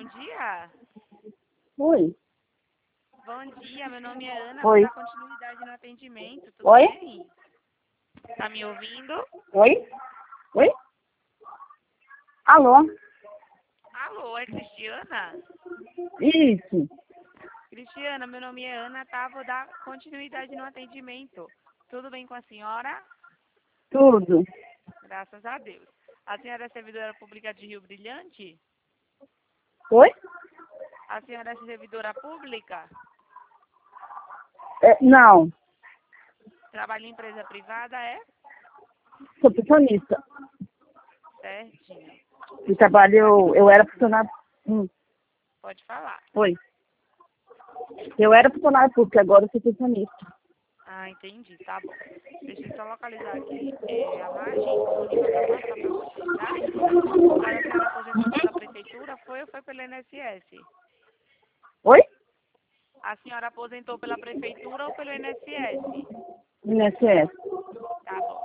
dia. Oi. Bom dia, meu nome é Ana. Oi. Vou dar continuidade no atendimento, tudo Oi? bem? Tá me ouvindo? Oi? Oi? Alô? Alô, é Cristiana? Isso. Cristiana, meu nome é Ana, tá? Vou dar continuidade no atendimento. Tudo bem com a senhora? Tudo. Graças a Deus. A senhora é servidora pública de Rio Brilhante? Oi? A senhora é servidora pública? Não. Trabalha em empresa privada, é? Sou pensionista. Certinho. Eu trabalho, eu era funcionário. Pode falar. Oi. Eu era funcionário público, agora eu sou pensionista. Ah, entendi, tá bom. Deixa eu só localizar aqui a margem disponível para passar para você, tá? A senhora aposentou pela prefeitura, foi ou foi pelo INSS? Oi? A senhora aposentou pela prefeitura ou pelo INSS? INSS. Tá bom.